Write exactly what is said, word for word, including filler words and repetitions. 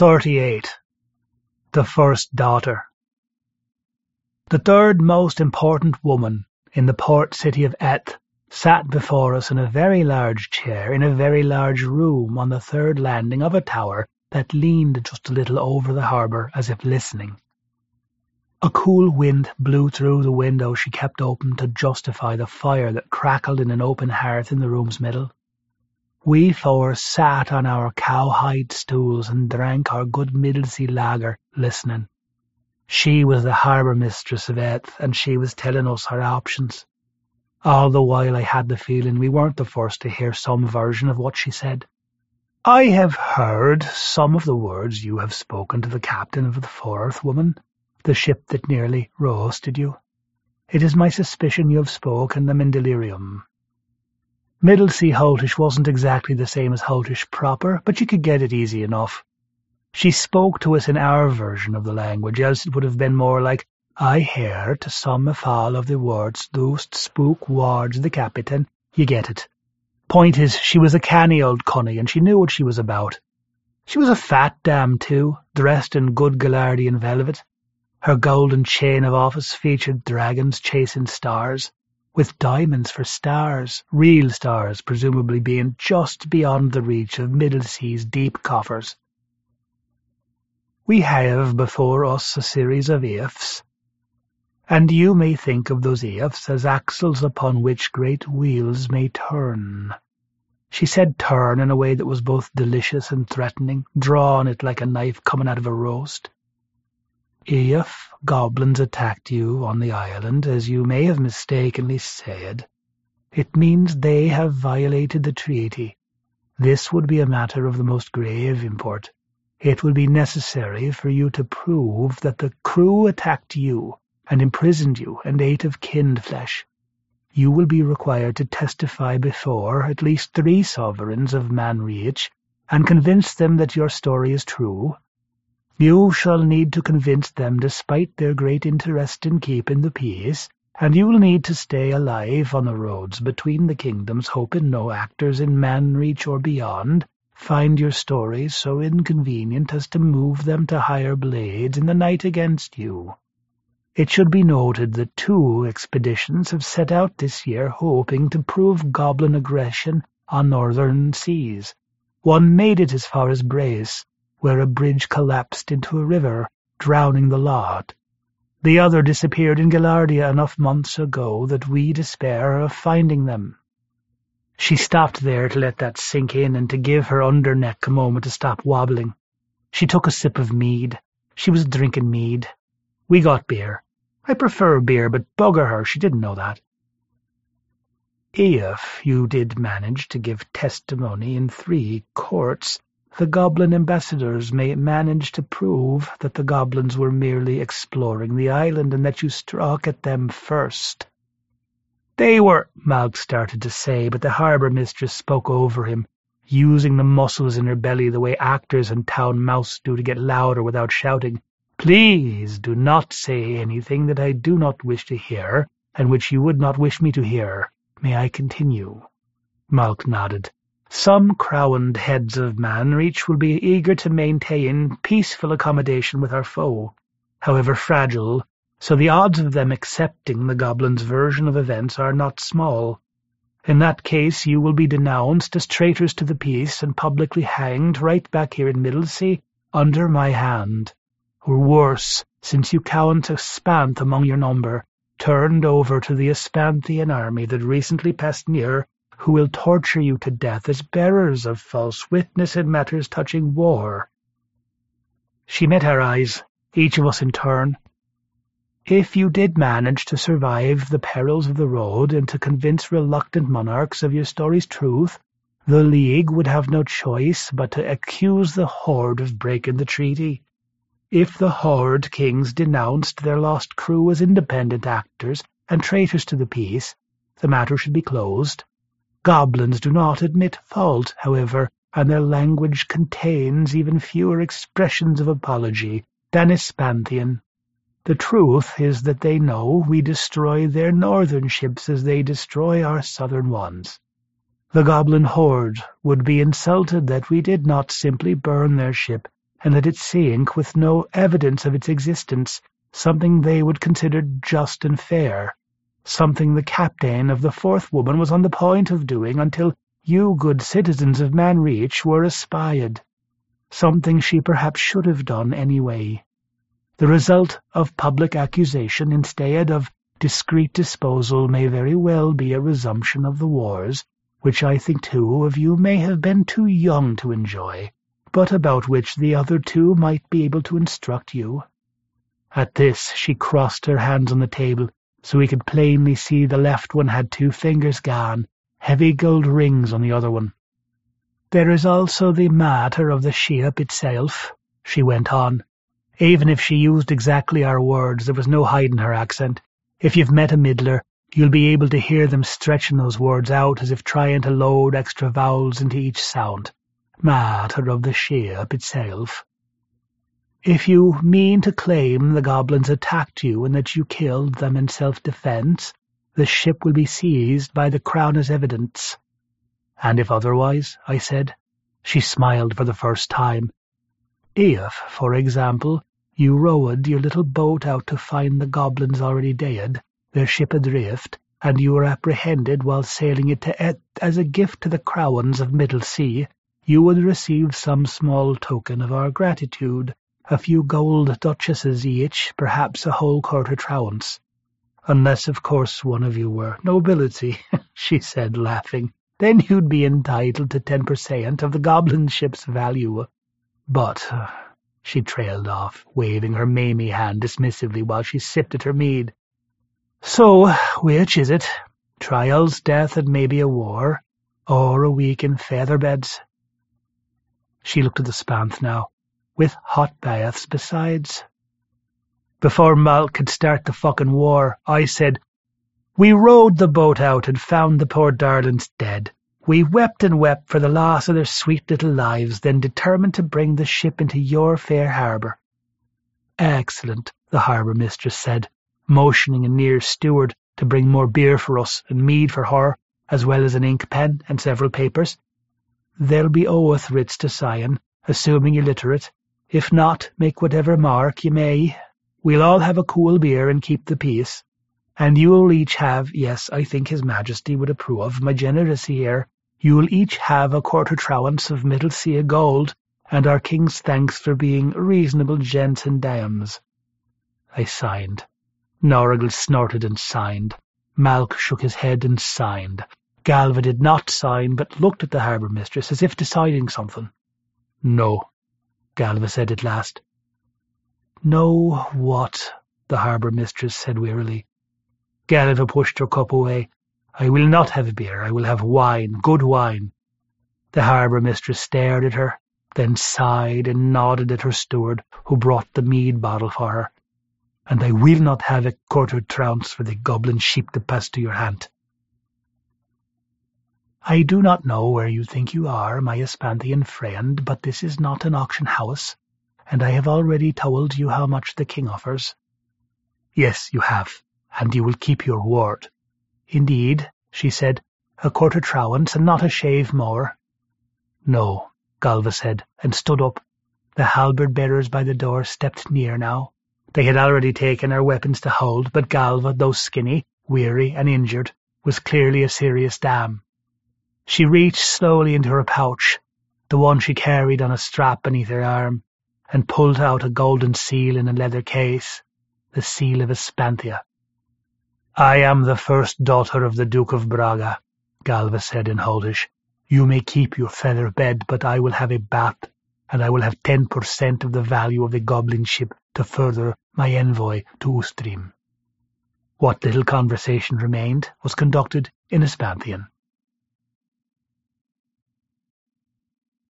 thirty-eight. The First Daughter. The third most important woman in the port city of Eth sat before us in a very large chair in a very large room on the third landing of a tower that leaned just a little over the harbour as if listening. A cool wind blew through the window she kept open to justify the fire that crackled in an open hearth in the room's middle. We four sat on our cowhide stools and drank our good Middlesea lager, listening. She was the harbour mistress of Eth, and she was telling us her options. All the while I had the feeling we weren't the first to hear some version of what she said. "I have heard some of the words you have spoken to the captain of the Fourth, woman, the ship that nearly roasted you. It is my suspicion you have spoken them in delirium." Middlesea Holtish wasn't exactly the same as Holtish proper, but you could get it easy enough. She spoke to us in our version of the language, else it would have been more like, "I hear to some of all of the words thou'st spook wards the captain." You get it. Point is, she was a canny old cunny, and she knew what she was about. She was a fat dam too, dressed in good Gallardian velvet. Her golden chain of office featured dragons chasing stars, with diamonds for stars, real stars presumably being just beyond the reach of Middlesea's deep coffers. We have before us a series of ifs, and you may think of those ifs as axles upon which great wheels may turn. She said turn in a way that was both delicious and threatening, drawing it like a knife coming out of a roast. If goblins attacked you on the island, as you may have mistakenly said, it means they have violated the treaty. This would be a matter of the most grave import. It would be necessary for you to prove that the crew attacked you and imprisoned you and ate of kinned flesh. You will be required to testify before at least three sovereigns of Manreach and convince them that your story is true. You shall need to convince them despite their great interest in keeping the peace, and you will need to stay alive on the roads between the kingdoms, hoping no actors in Manreach or beyond find your stories so inconvenient as to move them to higher blades in the night against you. It should be noted that two expeditions have set out this year hoping to prove goblin aggression on northern seas. One made it as far as Brace, where a bridge collapsed into a river, drowning the lot. The other disappeared in Gallardia enough months ago that we despair of finding them. She stopped there to let that sink in and to give her underneck a moment to stop wobbling. She took a sip of mead. She was drinking mead. We got beer. I prefer beer, but bugger her, she didn't know that. If you did manage to give testimony in three courts, the goblin ambassadors may manage to prove that the goblins were merely exploring the island and that you struck at them first. They were, Malk started to say, but the harbour mistress spoke over him, using the muscles in her belly the way actors and town mouse do to get louder without shouting. "Please do not say anything that I do not wish to hear, and which you would not wish me to hear. May I continue?" Malk nodded. "Some crowned heads of Manreach will be eager to maintain peaceful accommodation with our foe, however fragile, so the odds of them accepting the goblins' version of events are not small. In that case you will be denounced as traitors to the peace and publicly hanged right back here in Middlesea under my hand. Or worse, since you count a Spanth among your number, turned over to the Espanthian army that recently passed near, who will torture you to death as bearers of false witness in matters touching war." She met our eyes, each of us in turn. "If you did manage to survive the perils of the road and to convince reluctant monarchs of your story's truth, the League would have no choice but to accuse the Horde of breaking the treaty. If the Horde kings denounced their lost crew as independent actors and traitors to the peace, the matter should be closed. Goblins do not admit fault, however, and their language contains even fewer expressions of apology than Espanthian. The truth is that they know we destroy their northern ships as they destroy our southern ones. The goblin horde would be insulted that we did not simply burn their ship and that it sank with no evidence of its existence, something they would consider just and fair, something the captain of the fourth woman was on the point of doing until you good citizens of Manreach were espied, something she perhaps should have done anyway. The result of public accusation instead of discreet disposal may very well be a resumption of the wars, which I think two of you may have been too young to enjoy, but about which the other two might be able to instruct you." At this she crossed her hands on the table, so we could plainly see the left one had two fingers gone, heavy gold rings on the other one. "There is also the matter of the ship itself," she went on. Even if she used exactly our words, there was no hiding her accent. If you've met a middler, you'll be able to hear them stretching those words out as if trying to load extra vowels into each sound. "Matter of the ship itself. If you mean to claim the goblins attacked you and that you killed them in self-defense, the ship will be seized by the Crown as evidence." "And if otherwise?" I said. She smiled for the first time. "If, for example, you rowed your little boat out to find the goblins already dead, their ship adrift, and you were apprehended while sailing it to Et as a gift to the Crowans of Middle Sea, you would receive some small token of our gratitude, a few gold duchesses each, perhaps a whole quarter trowance. Unless, of course, one of you were nobility," she said, laughing. "Then you'd be entitled to ten percent of the goblin ship's value. But," uh, she trailed off, waving her mamie hand dismissively while she sipped at her mead. "So, which is it? Trials, death, and maybe a war, or a week in featherbeds?" She looked at the spanth now, with hot baths besides. "Before Malk could start the fucking war," I said, "we rowed the boat out and found the poor darlings dead. We wept and wept for the loss of their sweet little lives, then determined to bring the ship into your fair harbour." "Excellent," the harbour mistress said, motioning a near steward to bring more beer for us and mead for her, as well as an ink pen and several papers. "There'll be oath writs to sign, assuming you're literate. If not, make whatever mark you may. We'll all have a cool beer and keep the peace. And you'll each have, yes, I think His Majesty would approve of my generosity here, you'll each have a quarter trowance of Middle Sea gold, and our king's thanks for being reasonable gents and dams." I signed. Norrigal snorted and signed. Malk shook his head and signed. Galva did not sign, but looked at the harbour mistress as if deciding something. "No," Galva said at last. "No what?" the harbour mistress said wearily. Galva pushed her cup away. "I will not have beer, I will have wine, good wine." The harbour mistress stared at her, then sighed and nodded at her steward, who brought the mead bottle for her. "And I will not have a quarter trounce for the goblin sheep that passed to your hand." "I do not know where you think you are, my Espanthian friend, but this is not an auction house, and I have already told you how much the king offers." "Yes, you have, and you will keep your word." "Indeed," she said, "a quarter trowance and not a shave more." "No," Galva said, and stood up. The halberd-bearers by the door stepped near now. They had already taken our weapons to hold, but Galva, though skinny, weary, and injured, was clearly a serious dam. She reached slowly into her pouch, the one she carried on a strap beneath her arm, and pulled out a golden seal in a leather case, the seal of Espanthia. "I am the first daughter of the Duke of Braga," Galva said in Holdish. "You may keep your feather bed, but I will have a bath, and I will have ten percent of the value of the goblin ship to further my envoy to Ustrim." What little conversation remained was conducted in Espanthian.